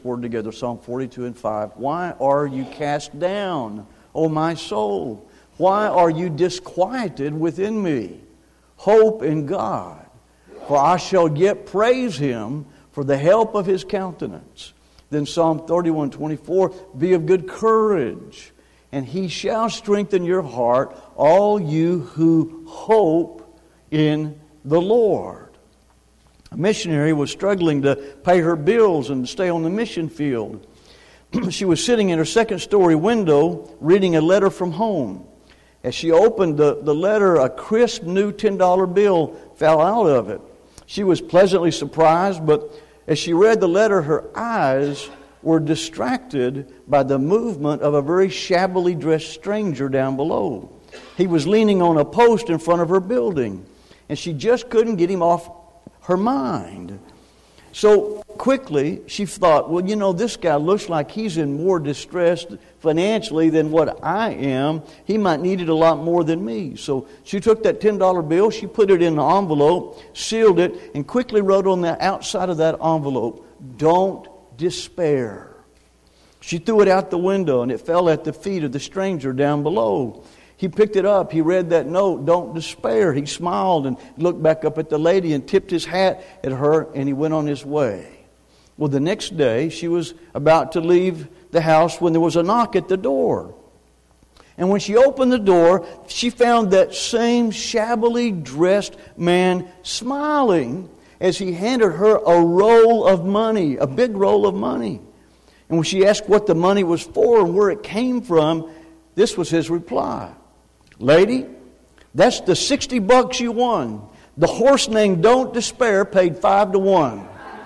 word together, Psalm 42 and 5. Why are you cast down, O my soul? Why are you disquieted within me? Hope in God, for I shall yet praise Him for the help of His countenance. Then Psalm 31:24, be of good courage, and He shall strengthen your heart, all you who hope in the Lord. A missionary was struggling to pay her bills and stay on the mission field. She was sitting in her second-story window reading a letter from home. As she opened the letter, a crisp new $10 bill fell out of it. She was pleasantly surprised, but as she read the letter, her eyes were distracted by the movement of a very shabbily dressed stranger down below. He was leaning on a post in front of her building, and she just couldn't get him off her mind. So quickly she thought, well, this guy looks like he's in more distress financially than what I am. He might need it a lot more than me. So she took that $10 bill, she put it in an envelope, sealed it, and quickly wrote on the outside of that envelope, don't despair. She threw it out the window and it fell at the feet of the stranger down below. He picked it up. He read that note, don't despair. He smiled and looked back up at the lady and tipped his hat at her, and he went on his way. Well, the next day, she was about to leave the house when there was a knock at the door. And when she opened the door, she found that same shabbily dressed man smiling as he handed her a roll of money, a big roll of money. And when she asked what the money was for and where it came from, this was his reply. Lady, that's the $60 you won. The horse named Don't Despair paid 5-1.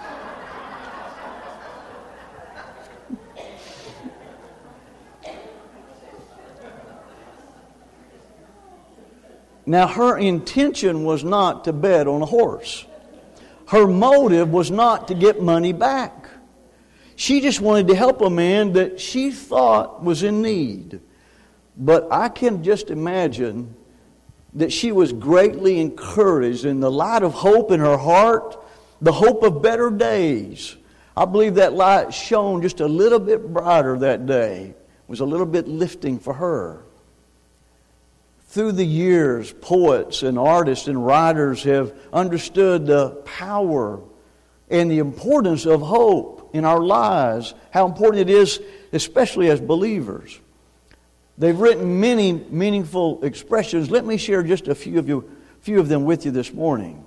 Now, her intention was not to bet on a horse. Her motive was not to get money back. She just wanted to help a man that she thought was in need. But I can just imagine that she was greatly encouraged in the light of hope in her heart, the hope of better days. I believe that light shone just a little bit brighter that day. It was a little bit lifting for her. Through the years, poets and artists and writers have understood the power and the importance of hope in our lives, how important it is, especially as believers. They've written many meaningful expressions. Let me share just a few of them with you this morning.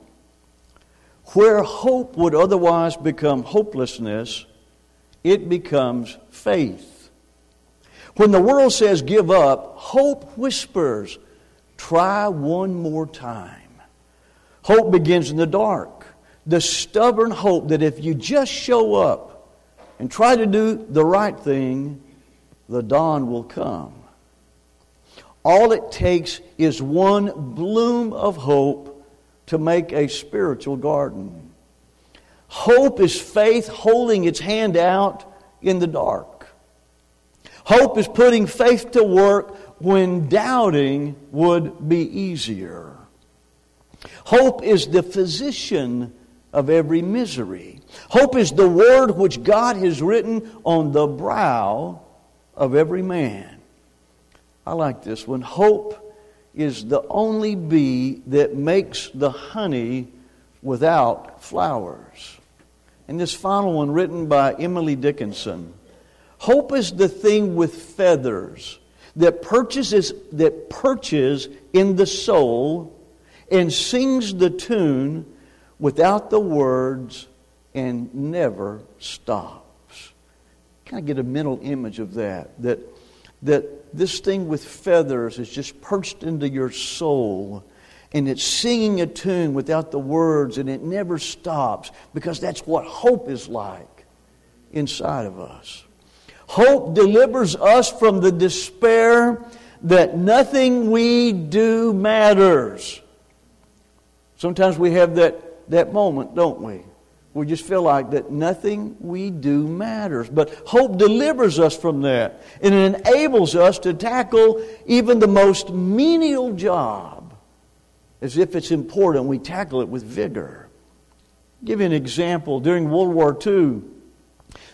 Where hope would otherwise become hopelessness, it becomes faith. When the world says give up, hope whispers, try one more time. Hope begins in the dark. The stubborn hope that if you just show up and try to do the right thing, the dawn will come. All it takes is one bloom of hope to make a spiritual garden. Hope is faith holding its hand out in the dark. Hope is putting faith to work when doubting would be easier. Hope is the physician of every misery. Hope is the word which God has written on the brow of every man. I like this one. Hope is the only bee that makes the honey without flowers. And this final one, written by Emily Dickinson. Hope is the thing with feathers that perches in the soul and sings the tune without the words and never stops. Kind of get a mental image of that this thing with feathers is just perched into your soul, and it's singing a tune without the words, and it never stops, because that's what hope is like inside of us. Hope delivers us from the despair that nothing we do matters. Sometimes we have that moment, don't we? We just feel like that nothing we do matters. But hope delivers us from that. And it enables us to tackle even the most menial job. As if it's important, we tackle it with vigor. I'll give you an example. During World War II,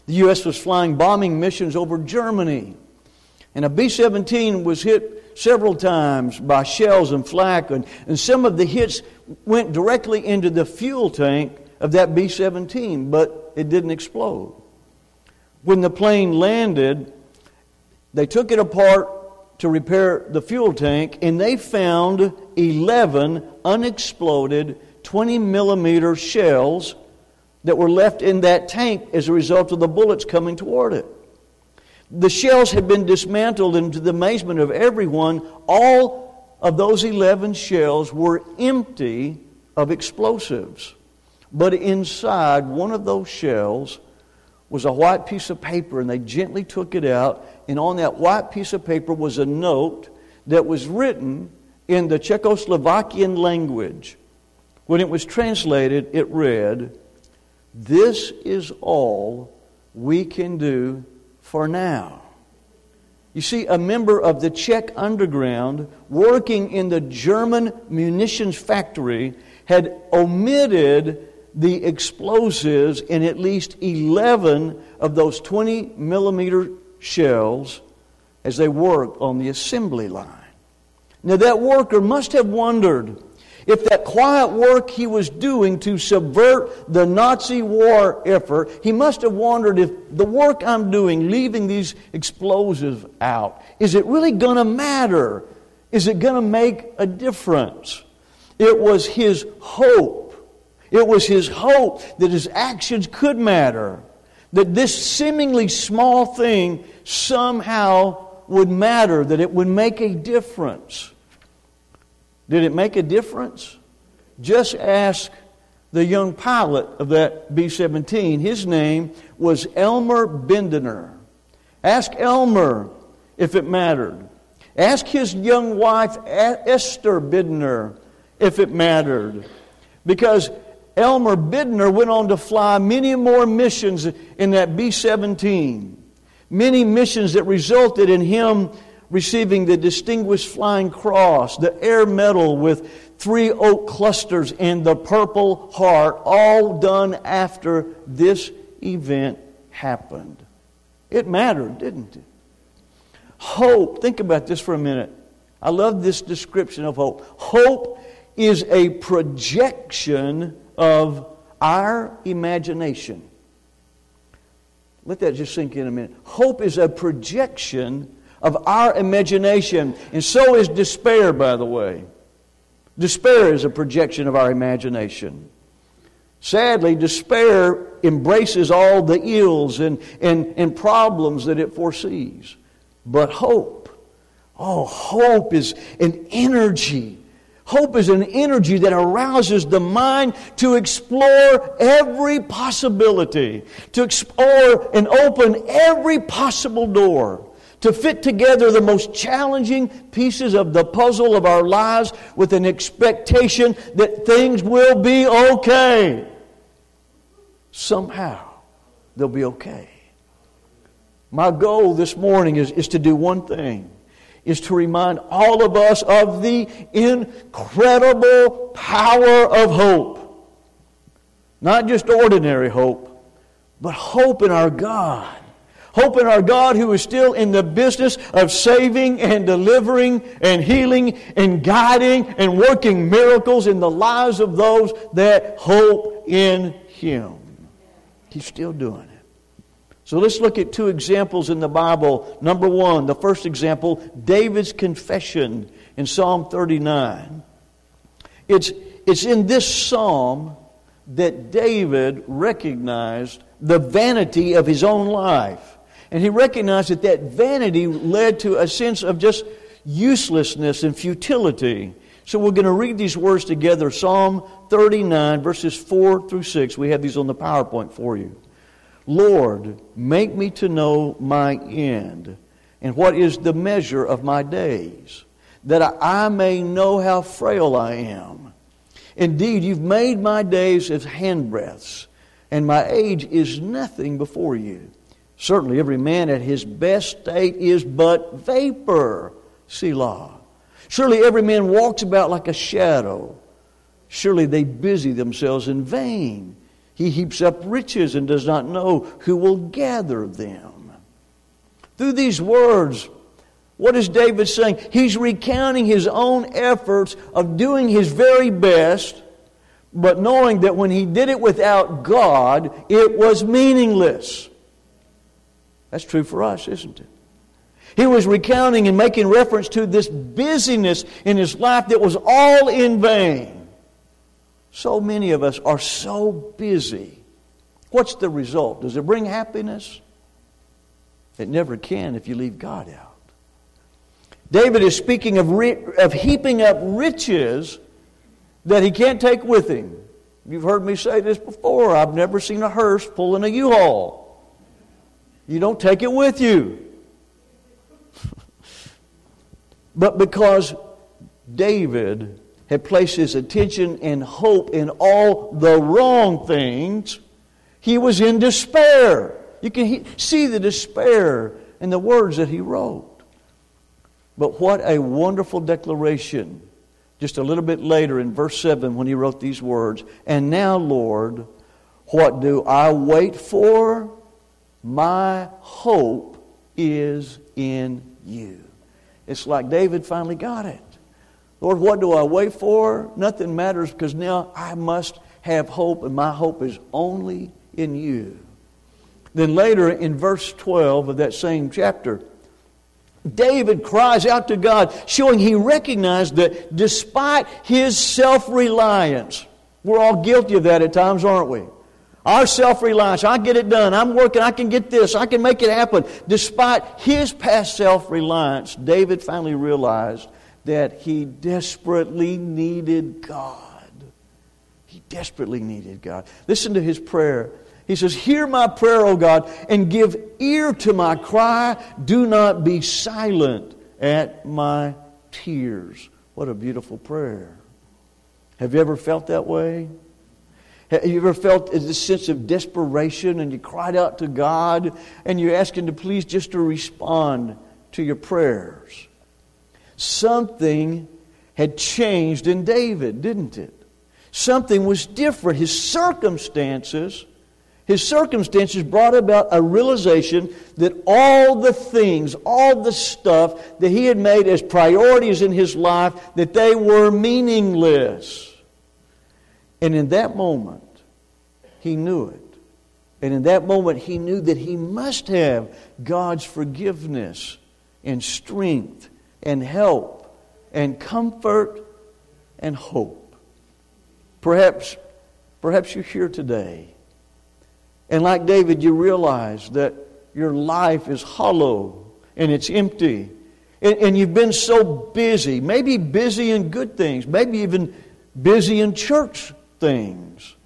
The U.S. was flying bombing missions over Germany. And a B-17 was hit several times by shells and flak. And some of the hits went directly into the fuel tank of that B-17, but it didn't explode. When the plane landed, they took it apart to repair the fuel tank, and they found 11 unexploded 20-millimeter shells that were left in that tank as a result of the bullets coming toward it. The shells had been dismantled, and to the amazement of everyone, all of those 11 shells were empty of explosives. But inside one of those shells was a white piece of paper, and they gently took it out, and on that white piece of paper was a note that was written in the Czechoslovakian language. When it was translated, it read, "This is all we can do for now." You see, a member of the Czech underground working in the German munitions factory had omitted the explosives in at least 11 of those 20-millimeter shells as they worked on the assembly line. Now, that worker must have wondered if that quiet work he was doing to subvert the Nazi war effort, he must have wondered if the work I'm doing, leaving these explosives out, is it really going to matter? Is it going to make a difference? It was his hope. It was his hope that his actions could matter, that this seemingly small thing somehow would matter, that it would make a difference. Did it make a difference? Just ask the young pilot of that B-17. His name was Elmer Bindner. Ask Elmer if it mattered. Ask his young wife, Esther Bindner, if it mattered. Because Elmer Bindner went on to fly many more missions in that B-17. Many missions that resulted in him receiving the Distinguished Flying Cross, the Air Medal with 3 oak clusters, and the Purple Heart, all done after this event happened. It mattered, didn't it? Hope. Think about this for a minute. I love this description of hope. Hope is a projection of our imagination. Let that just sink in a minute. Hope is a projection of our imagination. And so is despair, by the way. Despair is a projection of our imagination. Sadly, despair embraces all the ills and problems that it foresees. But hope, hope is an energy. Hope is an energy that arouses the mind to explore every possibility, to explore and open every possible door, to fit together the most challenging pieces of the puzzle of our lives with an expectation that things will be okay. Somehow, they'll be okay. My goal this morning is to do one thing, is to remind all of us of the incredible power of hope. Not just ordinary hope, but hope in our God. Hope in our God who is still in the business of saving and delivering and healing and guiding and working miracles in the lives of those that hope in Him. He's still doing it. So let's look at 2 examples in the Bible. Number 1, the first example, David's confession in Psalm 39. It's in this psalm that David recognized the vanity of his own life. And he recognized that vanity led to a sense of just uselessness and futility. So we're going to read these words together. Psalm 39, verses 4 through 6. We have these on the PowerPoint for you. Lord, make me to know my end, and what is the measure of my days, that I may know how frail I am. Indeed, you've made my days as handbreadths, and my age is nothing before you. Certainly every man at his best state is but vapor, Selah. Surely every man walks about like a shadow. Surely they busy themselves in vain. He heaps up riches and does not know who will gather them. Through these words, what is David saying? He's recounting his own efforts of doing his very best, but knowing that when he did it without God, it was meaningless. That's true for us, isn't it? He was recounting and making reference to this busyness in his life that was all in vain. So many of us are so busy. What's the result? Does it bring happiness? It never can if you leave God out. David is speaking of heaping up riches that he can't take with him. You've heard me say this before. I've never seen a hearse pulling a U-Haul. You don't take it with you. But because David had placed his attention and hope in all the wrong things, he was in despair. You can see the despair in the words that he wrote. But what a wonderful declaration. Just a little bit later in verse 7 when he wrote these words, "And now, Lord, what do I wait for? My hope is in you." It's like David finally got it. Lord, what do I wait for? Nothing matters because now I must have hope, and my hope is only in you. Then later in verse 12 of that same chapter, David cries out to God, showing he recognized that despite his self-reliance, we're all guilty of that at times, aren't we? Our self-reliance, I get it done, I'm working, I can get this, I can make it happen. Despite his past self-reliance, David finally realized that he desperately needed God. He desperately needed God. Listen to his prayer. He says, "Hear my prayer, O God, and give ear to my cry. Do not be silent at my tears." What a beautiful prayer. Have you ever felt that way? Have you ever felt this sense of desperation and you cried out to God and you asked Him to please just to respond to your prayers? Something had changed in David, didn't it? Something was different. His circumstances brought about a realization that all the things, all the stuff that he had made as priorities in his life, that they were meaningless. And in that moment, he knew it. And in that moment, he knew that he must have God's forgiveness and strength and help and comfort and hope. Perhaps you're here today, and like David, you realize that your life is hollow and it's empty. And you've been so busy, maybe busy in good things, maybe even busy in church things.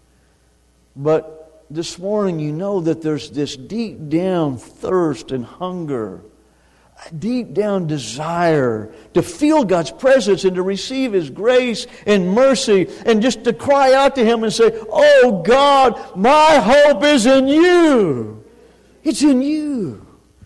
But this morning you know that there's this deep down thirst and hunger, a deep down desire to feel God's presence and to receive His grace and mercy and just to cry out to Him and say, "Oh God, my hope is in you. It's in you."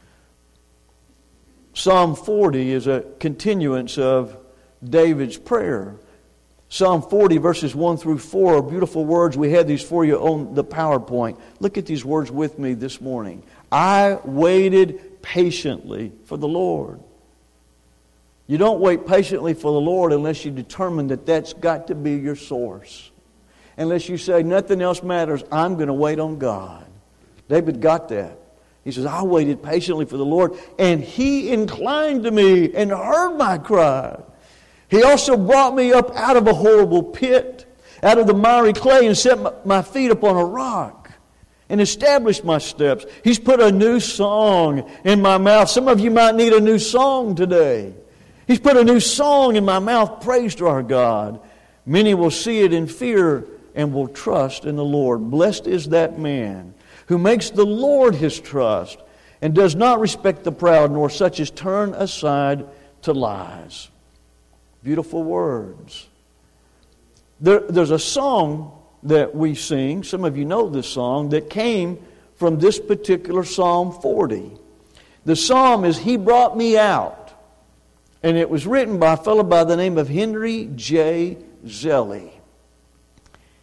Psalm 40 is a continuance of David's prayer. Psalm 40 verses 1 through 4 are beautiful words. We had these for you on the PowerPoint. Look at these words with me this morning. "I waited patiently for the Lord." You don't wait patiently for the Lord unless you determine that that's got to be your source. Unless you say, nothing else matters, I'm going to wait on God. David got that. He says, "I waited patiently for the Lord, and He inclined to me and heard my cry. He also brought me up out of a horrible pit, out of the miry clay, and set my feet upon a rock, and established my steps. He's put a new song in my mouth." Some of you might need a new song today. He's put a new song in my mouth, praise to our God. Many will see it in fear and will trust in the Lord. Blessed is that man who makes the Lord his trust and does not respect the proud, nor such as turn aside to lies. Beautiful words. There's a song that we sing, some of you know this song, that came from this particular Psalm 40. The psalm is "He Brought Me Out," and it was written by a fellow by the name of Henry J. Zelly.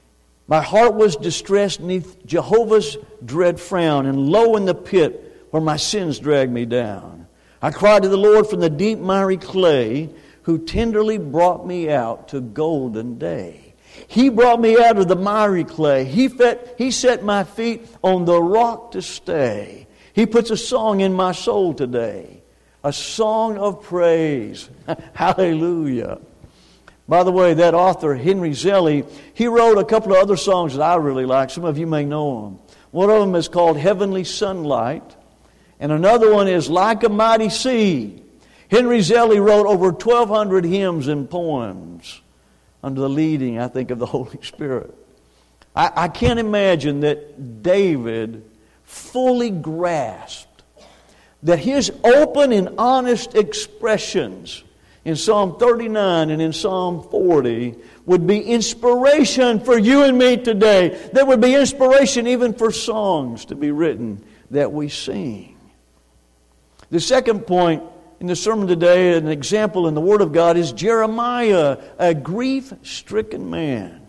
My heart was distressed neath Jehovah's dread frown, and low in the pit where my sins dragged me down. I cried to the Lord from the deep miry clay, who tenderly brought me out to golden day. He brought me out of the miry clay. He set my feet on the rock to stay. He puts a song in my soul today, a song of praise. Hallelujah. By the way, that author, Henry Zelly, he wrote a couple of other songs that I really like. Some of you may know them. One of them is called Heavenly Sunlight, and another one is Like a Mighty Sea. Henry Zelly wrote over 1,200 hymns and poems under the leading, I think, of the Holy Spirit. I can't imagine that David fully grasped that his open and honest expressions in Psalm 39 and in Psalm 40 would be inspiration for you and me today. There would be inspiration even for songs to be written that we sing. The second point in the sermon today, an example in the Word of God, is Jeremiah, a grief-stricken man.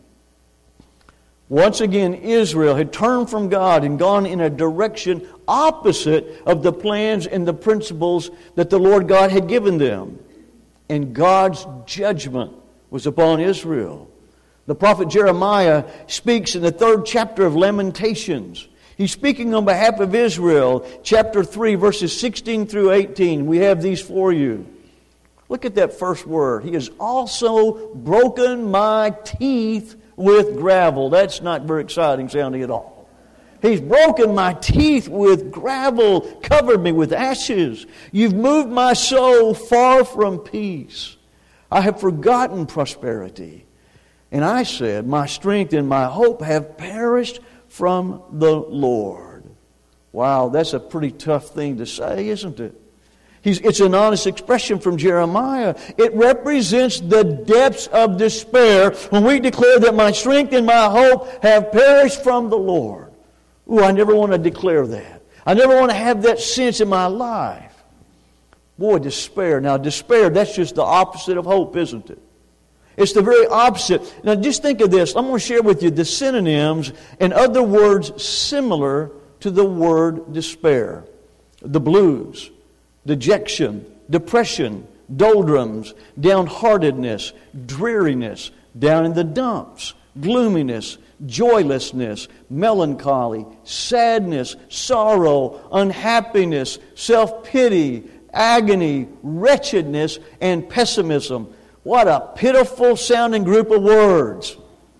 Once again, Israel had turned from God and gone in a direction opposite of the plans and the principles that the Lord God had given them. And God's judgment was upon Israel. The prophet Jeremiah speaks in the 3rd chapter of Lamentations. He's speaking on behalf of Israel, chapter 3, verses 16 through 18. We have these for you. Look at that first word. He has also broken my teeth with gravel. That's not very exciting sounding at all. He's broken my teeth with gravel, covered me with ashes. You've moved my soul far from peace. I have forgotten prosperity. And I said, my strength and my hope have perished from the Lord. Wow, that's a pretty tough thing to say, isn't it? It's an honest expression from Jeremiah. It represents the depths of despair when we declare that my strength and my hope have perished from the Lord. Ooh, I never want to declare that. I never want to have that sense in my life. Boy, despair. Now, despair, that's just the opposite of hope, isn't it? It's the very opposite. Now, just think of this. I'm going to share with you the synonyms and other words similar to the word despair. The blues, dejection, depression, doldrums, downheartedness, dreariness, down in the dumps, gloominess, joylessness, melancholy, sadness, sorrow, unhappiness, self-pity, agony, wretchedness, and pessimism. What a pitiful sounding group of words.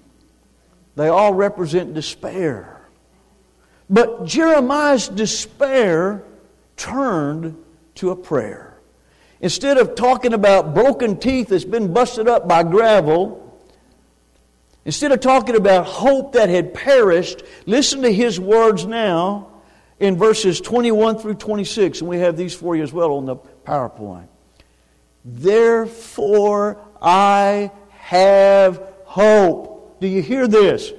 They all represent despair. But Jeremiah's despair turned to a prayer. Instead of talking about broken teeth that's been busted up by gravel, instead of talking about hope that had perished, listen to his words now in verses 21 through 26. And we have these for you as well on the PowerPoint. Therefore I have hope. Do you hear this?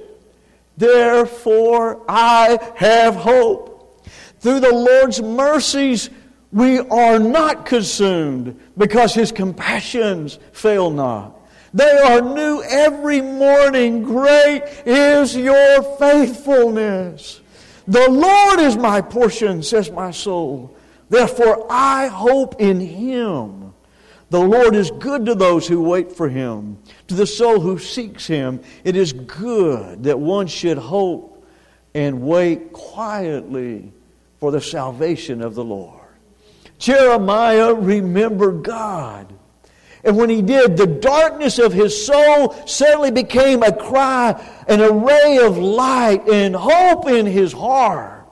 Therefore I have hope. Through the Lord's mercies we are not consumed, because His compassions fail not. They are new every morning. Great is your faithfulness. The Lord is my portion, says my soul. Therefore I hope in Him. The Lord is good to those who wait for Him, to the soul who seeks Him. It is good that one should hope and wait quietly for the salvation of the Lord. Jeremiah remembered God. And when he did, the darkness of his soul suddenly became a cry, an array of light and hope in his heart.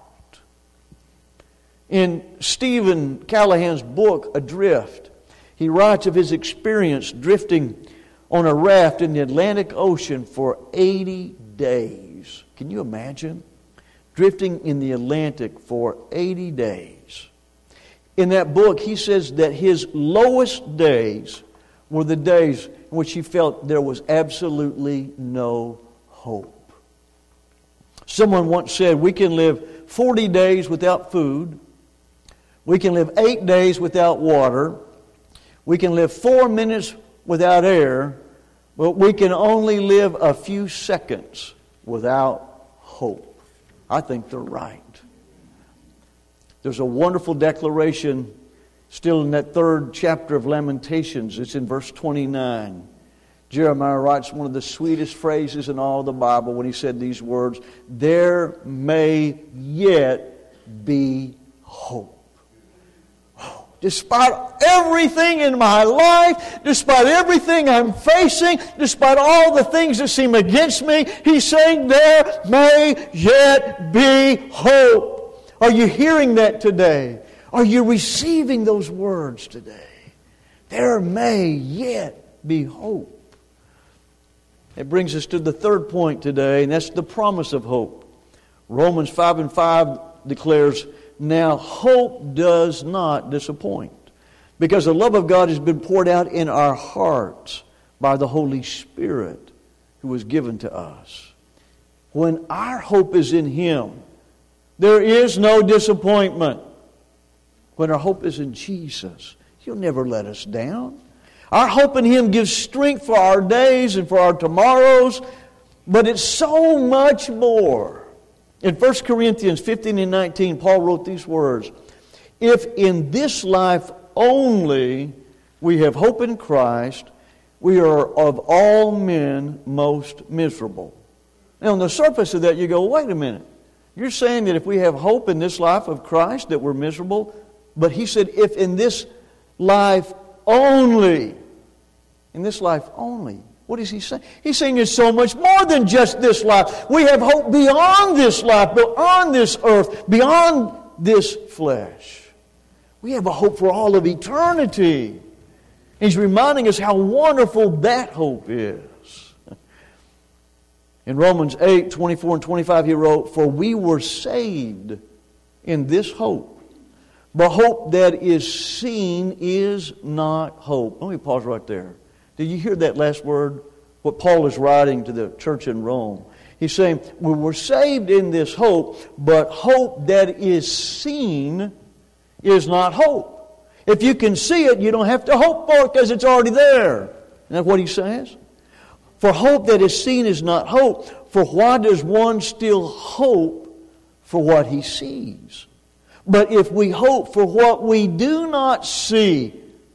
In Stephen Callahan's book, Adrift, he writes of his experience drifting on a raft in the Atlantic Ocean for 80 days. Can you imagine? Drifting in the Atlantic for 80 days. In that book, he says that his lowest days were the days in which he felt there was absolutely no hope. Someone once said, we can live 40 days without food. We can live 8 days without water. We can live 4 minutes without air. But we can only live a few seconds without hope. I think they're right. There's a wonderful declaration still in that 3rd chapter of Lamentations. It's in verse 29. Jeremiah writes one of the sweetest phrases in all the Bible when he said these words, "There may yet be hope." Despite everything in my life, despite everything I'm facing, despite all the things that seem against me, he's saying there may yet be hope. Are you hearing that today? Are you receiving those words today? There may yet be hope. It brings us to the 3rd point today, and that's the promise of hope. Romans 5:5 declares, "Now hope does not disappoint, because the love of God has been poured out in our hearts by the Holy Spirit who was given to us." When our hope is in Him, there is no disappointment. When our hope is in Jesus, He'll never let us down. Our hope in Him gives strength for our days and for our tomorrows, but it's so much more. In 1 Corinthians 15 and 19, Paul wrote these words, "If in this life only we have hope in Christ, we are of all men most miserable." Now, on the surface of that, you go, wait a minute. You're saying that if we have hope in this life of Christ, that we're miserable? But he said, if in this life only, in this life only. What is he saying? He's saying it's so much more than just this life. We have hope beyond this life, beyond this earth, beyond this flesh. We have a hope for all of eternity. He's reminding us how wonderful that hope is. In Romans 8, 24 and 25, he wrote, "For we were saved in this hope. But hope that is seen is not hope." Let me pause right there. Did you hear that last word? What Paul is writing to the church in Rome. He's saying, we were saved in this hope, but hope that is seen is not hope. If you can see it, you don't have to hope for it because it's already there. Isn't that what he says? For hope that is seen is not hope. For why does one still hope for what he sees? But if we hope for what we do not see,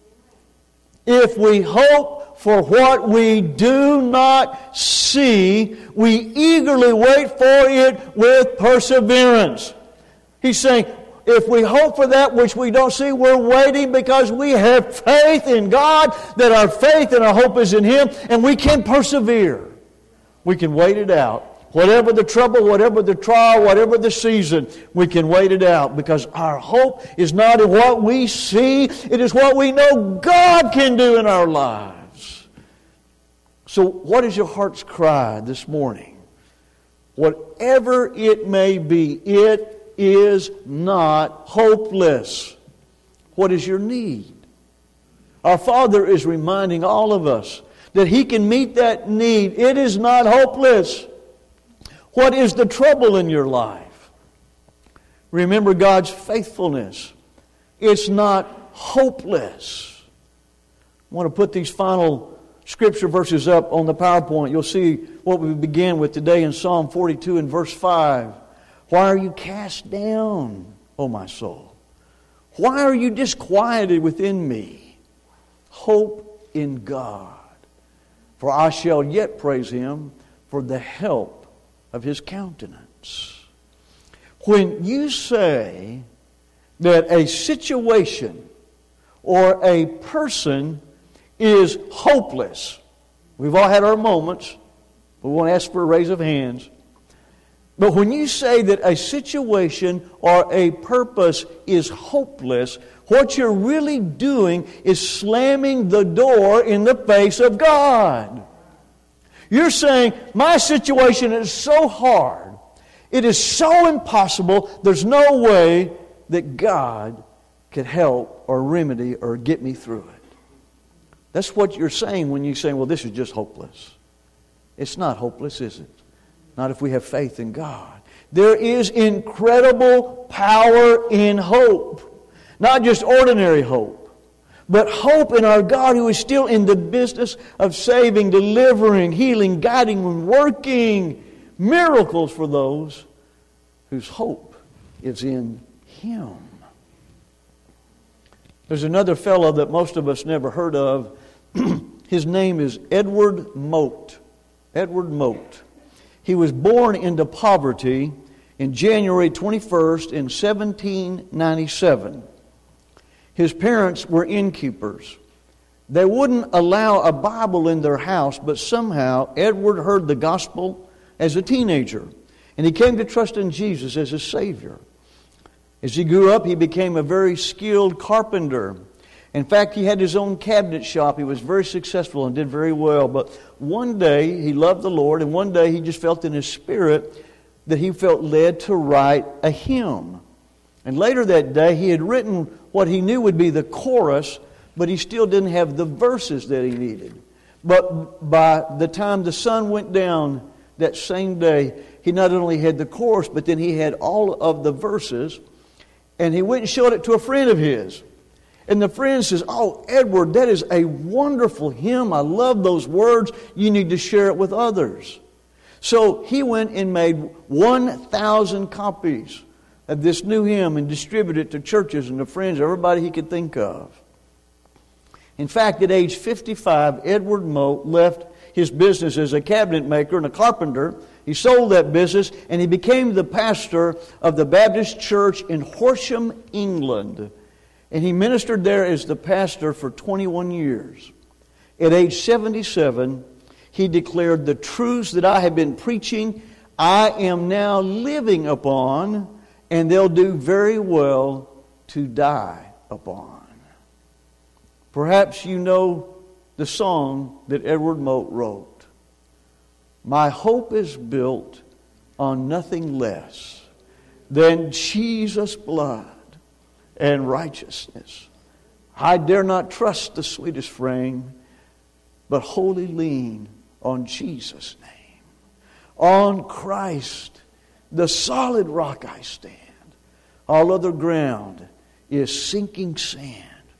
if we hope for what we do not see, we eagerly wait for it with perseverance. He's saying, if we hope for that which we don't see, we're waiting because we have faith in God, that our faith and our hope is in Him, and we can persevere. We can wait it out. Whatever the trouble, whatever the trial, whatever the season, we can wait it out because our hope is not in what we see, it is what we know God can do in our lives. So what is your heart's cry this morning? Whatever it may be, it is not hopeless. What is your need? Our Father is reminding all of us that He can meet that need. It is not hopeless. What is the trouble in your life? Remember God's faithfulness. It's not hopeless. I want to put these final scripture verses up on the PowerPoint. You'll see what we began with today in Psalm 42 and verse 5. Why are you cast down, O my soul? Why are you disquieted within me? Hope in God. For I shall yet praise Him for the help of His countenance. When you say that a situation or a person is hopeless, we've all had our moments. We won't ask for a raise of hands. But when you say that a situation or a purpose is hopeless, what you're really doing is slamming the door in the face of God. You're saying, my situation is so hard, it is so impossible, there's no way that God could help or remedy or get me through it. That's what you're saying when you say, well, this is just hopeless. It's not hopeless, is it? Not if we have faith in God. There is incredible power in hope. Not just ordinary hope, but hope in our God who is still in the business of saving, delivering, healing, guiding, and working. miracles for those whose hope is in Him. There's another fellow that most of us never heard of. His name is Edward Mote. Edward Mote. He was born into poverty in January 21st in 1797. His parents were innkeepers. They wouldn't allow a Bible in their house, but somehow Edward heard the gospel as a teenager, and he came to trust in Jesus as his Savior. As he grew up, he became a very skilled carpenter. In fact, he had his own cabinet shop. He was very successful and did very well. But one day, he loved the Lord, and one day he just felt in his spirit that he felt led to write a hymn. And later that day, he had written what he knew would be the chorus, but he still didn't have the verses that he needed. But by the time the sun went down that same day, he not only had the chorus, but then he had all of the verses. And he went and showed it to a friend of his. And the friend says, "Oh, Edward, that is a wonderful hymn. I love those words. You need to share it with others." So he went and made 1,000 copies of this new hymn and distributed it to churches and to friends, everybody he could think of. In fact, at age 55, Edward Mote left his business as a cabinet maker and a carpenter. He sold that business and he became the pastor of the Baptist Church in Horsham, England. And he ministered there as the pastor for 21 years. At age 77, he declared, "The truths that I have been preaching, I am now living upon, and they'll do very well to die upon." Perhaps you know the song that Edward Mote wrote. "My hope is built on nothing less than Jesus' blood and righteousness. I dare not trust the sweetest frame, but wholly lean on Jesus' name. On Christ, the solid rock I stand. All other ground is sinking sand.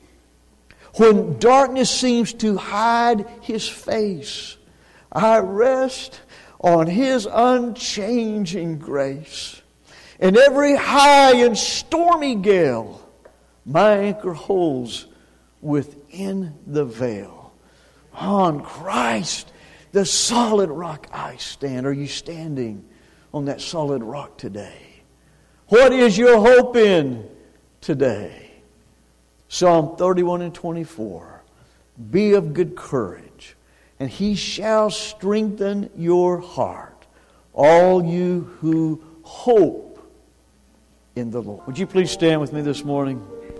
When darkness seems to hide His face, I rest on His unchanging grace. In every high and stormy gale, my anchor holds within the veil. On Christ, the solid rock I stand." Are you standing on that solid rock today? What is your hope in today? Psalm 31 and 24. "Be of good courage, and He shall strengthen your heart, all you who hope in the Lord." Would you please stand with me this morning?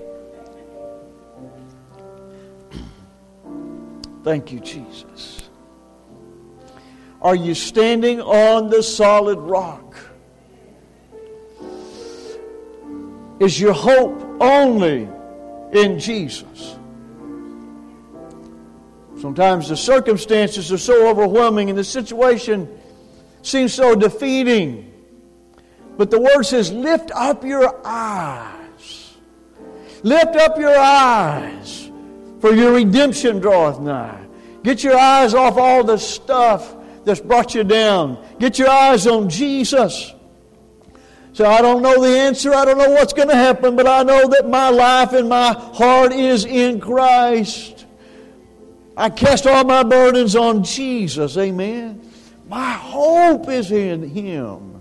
Thank you, Jesus. Are you standing on the solid rock? Is your hope only in Jesus? Sometimes the circumstances are so overwhelming and the situation seems so defeating. But the Word says, lift up your eyes. Lift up your eyes, for your redemption draweth nigh. Get your eyes off all the stuff that's brought you down. Get your eyes on Jesus. So I don't know the answer. I don't know what's going to happen, but I know that my life and my heart is in Christ. I cast all my burdens on Jesus. Amen. My hope is in Him.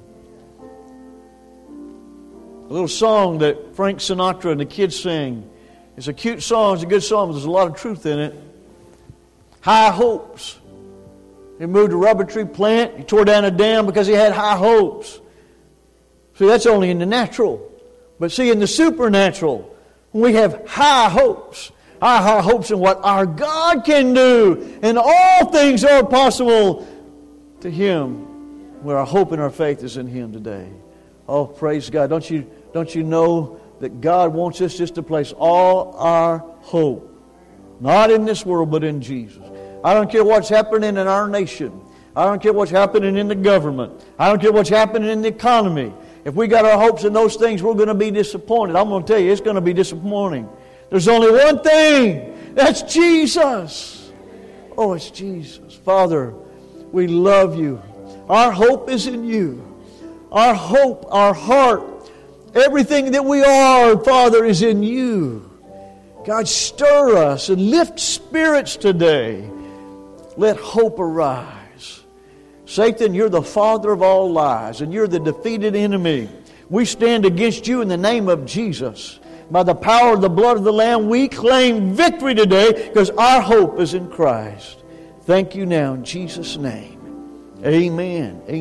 A little song that Frank Sinatra and the kids sing. It's a cute song. It's a good song, but there's a lot of truth in it. High hopes. He moved a rubber tree plant. He tore down a dam because he had high hopes. See, that's only in the natural. But see, in the supernatural, we have high hopes. High hopes in what our God can do. And all things are possible to Him, where our hope and our faith is in Him today. Oh, praise God. Don't you know that God wants us just to place all our hope, not in this world, but in Jesus. I don't care what's happening in our nation. I don't care what's happening in the government. I don't care what's happening in the economy. If we got our hopes in those things, we're going to be disappointed. I'm going to tell you, it's going to be disappointing. There's only one thing. That's Jesus. Oh, it's Jesus. Father, we love You. Our hope is in You. Our hope, our heart, everything that we are, Father, is in You. God, stir us and lift spirits today. Let hope arise. Satan, You're the father of all lies, and You're the defeated enemy. We stand against You in the name of Jesus. By the power of the blood of the Lamb, we claim victory today because our hope is in Christ. Thank You now in Jesus' name. Amen.